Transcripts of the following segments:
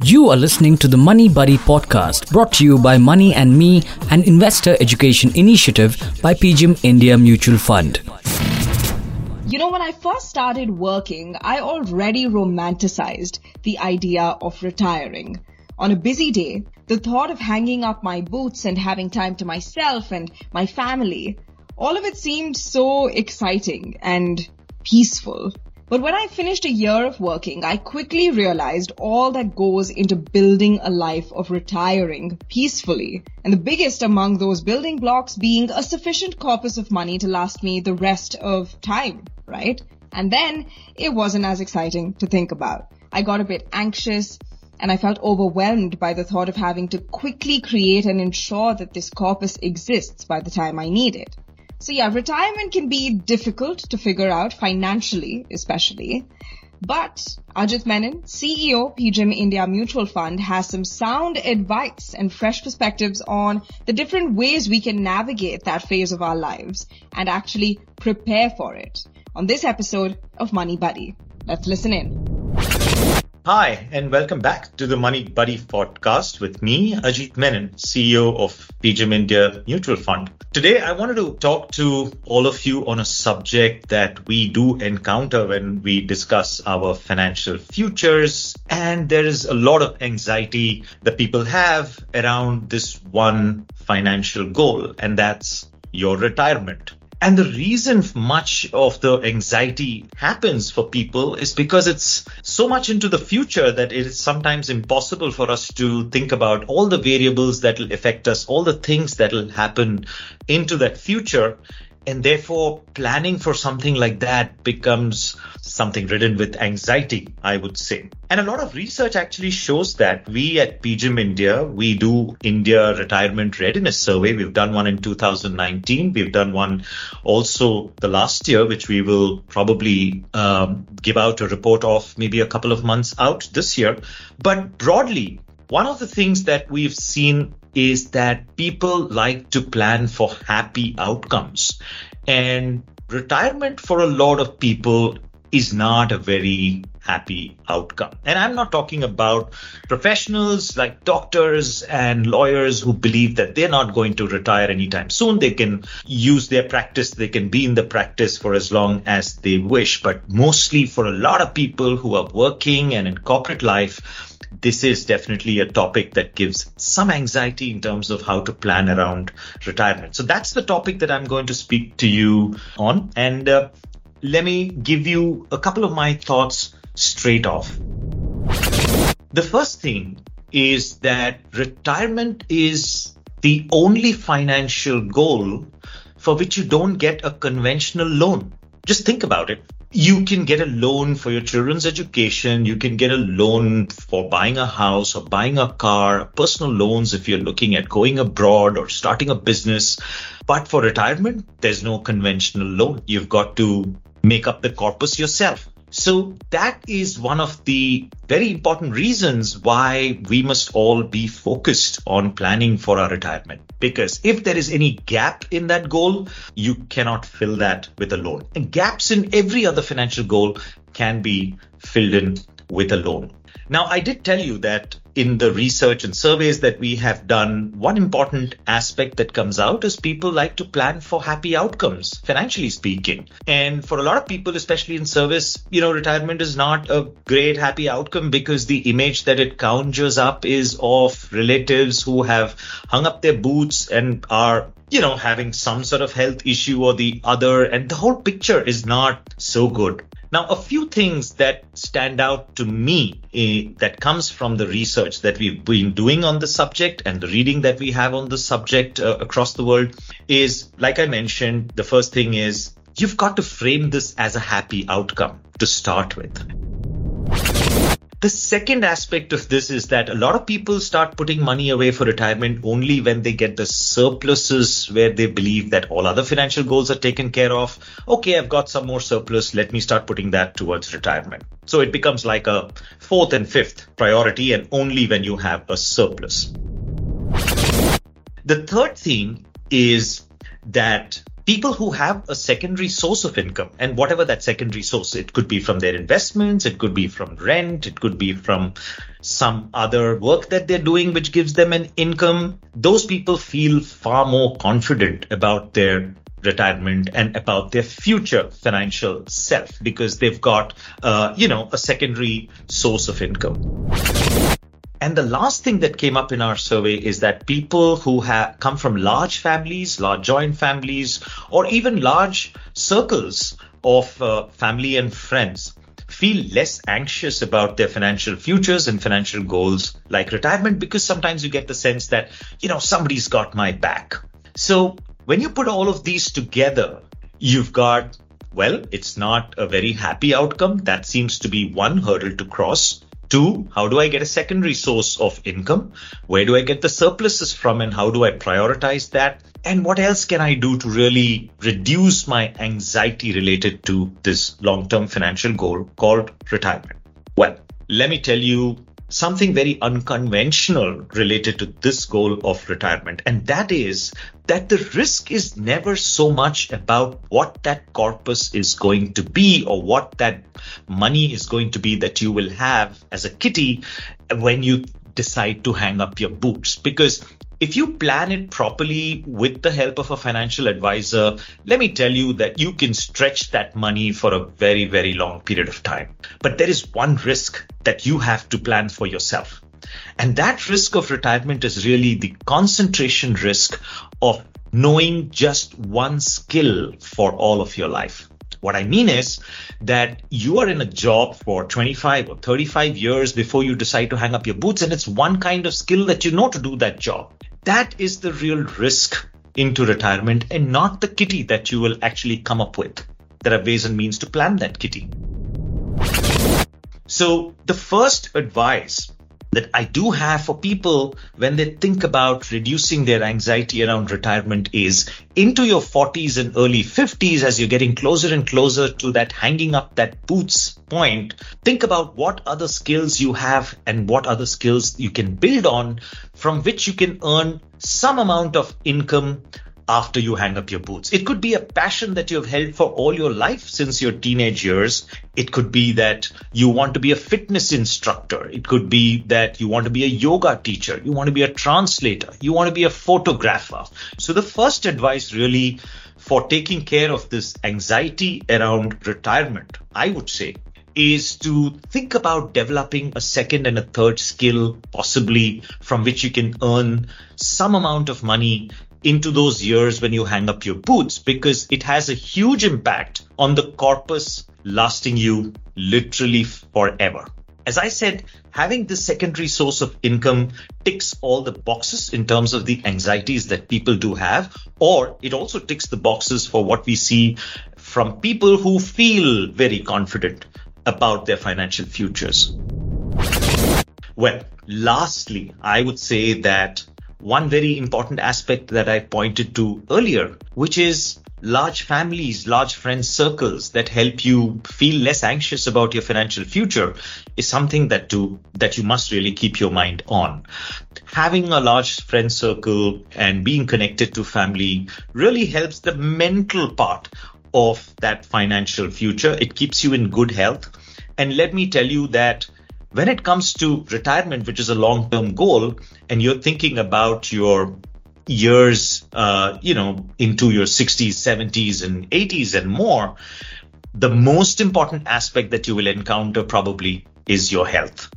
You are listening to the Money Buddy podcast, brought to you by Money and Me, an investor education initiative by PGIM India Mutual Fund. You know, when I first started working, I already romanticized the idea of retiring. On a busy day, the thought of hanging up my boots and having time to myself and my family, all of it seemed so exciting and peaceful. But when I finished a year of working, I quickly realized all that goes into building a life of retiring peacefully. And the biggest among those building blocks being a sufficient corpus of money to last me the rest of time, right? And then it wasn't as exciting to think about. I got a bit anxious and I felt overwhelmed by the thought of having to quickly create and ensure that this corpus exists by the time I need it. So yeah, retirement can be difficult to figure out financially, especially. But Ajit Menon, CEO, PGIM India Mutual Fund, has some sound advice and fresh perspectives on the different ways we can navigate that phase of our lives and actually prepare for it on this episode of Money Buddy. Let's listen in. Hi, and welcome back to the Money Buddy podcast with me, Ajit Menon, CEO of PGIM India Mutual Fund. Today, I wanted to talk to all of you on a subject that we do encounter when we discuss our financial futures. And there is a lot of anxiety that people have around this one financial goal, and that's your retirement. And the reason much of the anxiety happens for people is because it's so much into the future that it is sometimes impossible for us to think about all the variables that will affect us, all the things that will happen into that future. And therefore, planning for something like that becomes something ridden with anxiety, I would say. And a lot of research actually shows that we at PGIM India, we do India Retirement Readiness Survey. We've done one in 2019. We've done one also the last year, which we will probably give out a report of maybe a couple of months out this year. But broadly, one of the things that we've seen is that people like to plan for happy outcomes. And retirement for a lot of people is not a very happy outcome. And I'm not talking about professionals like doctors and lawyers who believe that they're not going to retire anytime soon. They can use their practice. They can be in the practice for as long as they wish. But mostly for a lot of people who are working and in corporate life, this is definitely a topic that gives some anxiety in terms of how to plan around retirement. So that's the topic that I'm going to speak to you on. And let me give you a couple of my thoughts straight off. The first thing is that retirement is the only financial goal for which you don't get a conventional loan. Just think about it. You can get a loan for your children's education. You can get a loan for buying a house or buying a car, personal loans if you're looking at going abroad or starting a business. But for retirement, there's no conventional loan. You've got to make up the corpus yourself. So that is one of the very important reasons why we must all be focused on planning for our retirement. Because if there is any gap in that goal, you cannot fill that with a loan. And gaps in every other financial goal can be filled in with a loan. Now, I did tell you that in the research and surveys that we have done, one important aspect that comes out is people like to plan for happy outcomes, financially speaking. And for a lot of people, especially in service, retirement is not a great happy outcome because the image that it conjures up is of relatives who have hung up their boots and are having some sort of health issue or the other. And the whole picture is not so good. Now, a few things that stand out to me that comes from the research that we've been doing on the subject and the reading that we have on the subject across the world is, like I mentioned, the first thing is you've got to frame this as a happy outcome to start with. The second aspect of this is that a lot of people start putting money away for retirement only when they get the surpluses where they believe that all other financial goals are taken care of. Okay, I've got some more surplus. Let me start putting that towards retirement. So it becomes like a fourth and fifth priority, and only when you have a surplus. The third thing is that people who have a secondary source of income, and whatever that secondary source, it could be from their investments, it could be from rent, it could be from some other work that they're doing, which gives them an income. Those people feel far more confident about their retirement and about their future financial self because they've got, a secondary source of income. And the last thing that came up in our survey is that people who have come from large families, large joint families, or even large circles of family and friends feel less anxious about their financial futures and financial goals like retirement because sometimes you get the sense that, somebody's got my back. So when you put all of these together, you've got, it's not a very happy outcome. That seems to be one hurdle to cross. 2, how do I get a secondary source of income? Where do I get the surpluses from and how do I prioritize that? And what else can I do to really reduce my anxiety related to this long-term financial goal called retirement? Well, let me tell you something very unconventional related to this goal of retirement. And that is that the risk is never so much about what that corpus is going to be or what that money is going to be that you will have as a kitty when you decide to hang up your boots. Because if you plan it properly with the help of a financial advisor, let me tell you that you can stretch that money for a very, very long period of time. But there is one risk that you have to plan for yourself. And that risk of retirement is really the concentration risk of knowing just one skill for all of your life. What I mean is that you are in a job for 25 or 35 years before you decide to hang up your boots, and it's one kind of skill that you know to do that job. That is the real risk into retirement and not the kitty that you will actually come up with. There are ways and means to plan that kitty. So the first advice that I do have for people when they think about reducing their anxiety around retirement is into your 40s and early 50s, as you're getting closer and closer to that hanging up that boots point, think about what other skills you have and what other skills you can build on from which you can earn some amount of income after you hang up your boots. It could be a passion that you've held for all your life since your teenage years. It could be that you want to be a fitness instructor. It could be that you want to be a yoga teacher. You want to be a translator. You want to be a photographer. So the first advice really for taking care of this anxiety around retirement, I would say, is to think about developing a second and a third skill, possibly from which you can earn some amount of money into those years when you hang up your boots, because it has a huge impact on the corpus lasting you literally forever. As I said, having this secondary source of income ticks all the boxes in terms of the anxieties that people do have, or it also ticks the boxes for what we see from people who feel very confident about their financial futures. Well, lastly, I would say that one very important aspect that I pointed to earlier, which is large families, large friend circles that help you feel less anxious about your financial future, is something that you must really keep your mind on. Having a large friend circle and being connected to family really helps the mental part of that financial future. It keeps you in good health. And let me tell you that when it comes to retirement, which is a long-term goal, and you're thinking about your years, into your 60s, 70s, and 80s and more, the most important aspect that you will encounter probably is your health.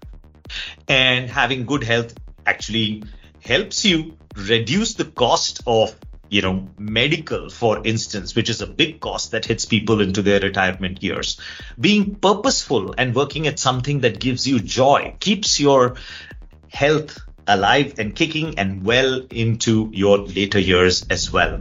And having good health actually helps you reduce the cost of medical, for instance, which is a big cost that hits people into their retirement years. Being purposeful and working at something that gives you joy keeps your health alive and kicking and well into your later years as well.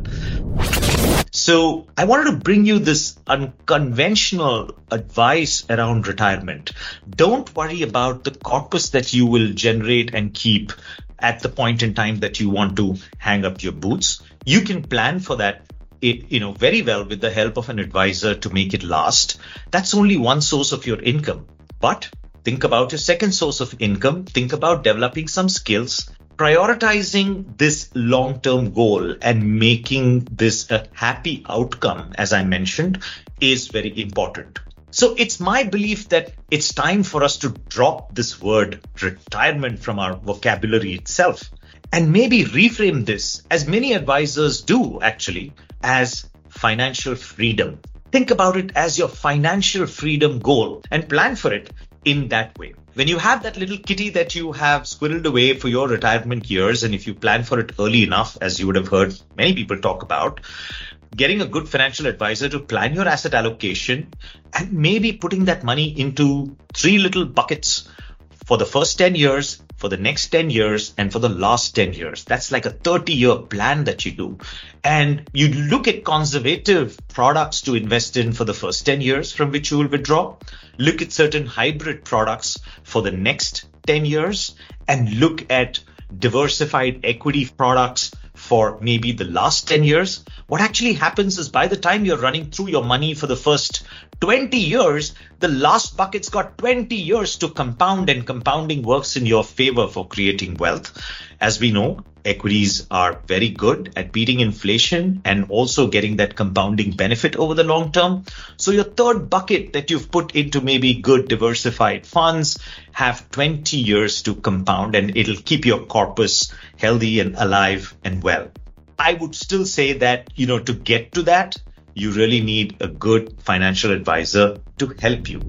So I wanted to bring you this unconventional advice around retirement. Don't worry about the corpus that you will generate and keep at the point in time that you want to hang up your boots. You can plan for that, very well with the help of an advisor to make it last. That's only one source of your income. But think about your second source of income. Think about developing some skills prioritizing this long-term goal and making this a happy outcome, as I mentioned, is very important. So it's my belief that it's time for us to drop this word retirement from our vocabulary itself and maybe reframe this, as many advisors do actually, as financial freedom. Think about it as your financial freedom goal and plan for it in that way. When you have that little kitty that you have squirreled away for your retirement years, and if you plan for it early enough, as you would have heard many people talk about, getting a good financial advisor to plan your asset allocation and maybe putting that money into 3 little buckets for the first 10 years, for the next 10 years, and for the last 10 years. That's like a 30-year plan that you do. And you look at conservative products to invest in for the first 10 years from which you will withdraw. Look at certain hybrid products for the next 10 years, and look at diversified equity products for maybe the last 10 years. What actually happens is by the time you're running through your money for the first 20 years, the last bucket's got 20 years to compound, and compounding works in your favor for creating wealth. As we know, equities are very good at beating inflation and also getting that compounding benefit over the long term. So your third bucket that you've put into maybe good diversified funds have 20 years to compound, and it'll keep your corpus healthy and alive and well. I would still say that, to get to that, you really need a good financial advisor to help you.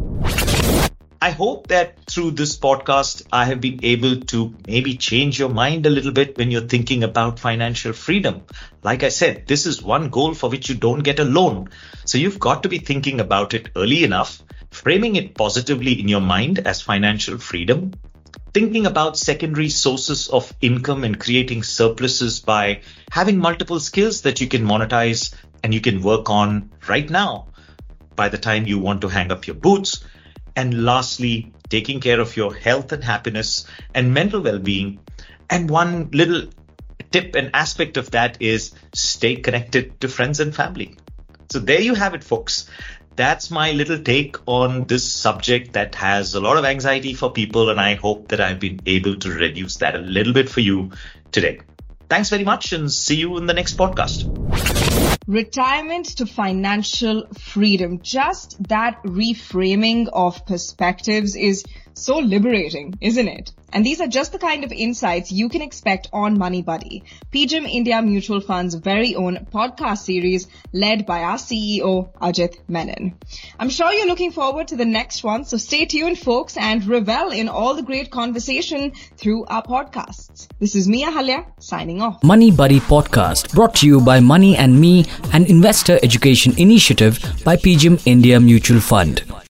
I hope that through this podcast, I have been able to maybe change your mind a little bit when you're thinking about financial freedom. Like I said, this is one goal for which you don't get a loan. So you've got to be thinking about it early enough, framing it positively in your mind as financial freedom, thinking about secondary sources of income and creating surpluses by having multiple skills that you can monetize and you can work on right now by the time you want to hang up your boots. And lastly, taking care of your health and happiness and mental well-being. And one little tip and aspect of that is stay connected to friends and family. So there you have it, folks. That's my little take on this subject that has a lot of anxiety for people, and I hope that I've been able to reduce that a little bit for you today. Thanks very much, and see you in the next podcast. Retirement to financial freedom. Just that reframing of perspectives is so liberating, isn't it? And these are just the kind of insights you can expect on Money Buddy, PGIM India Mutual Fund's very own podcast series led by our CEO, Ajit Menon. I'm sure you're looking forward to the next one, so stay tuned, folks, and revel in all the great conversation through our podcasts. This is Mia Halya signing off. Money Buddy Podcast, brought to you by Money and Me, an investor education initiative by PGIM India Mutual Fund.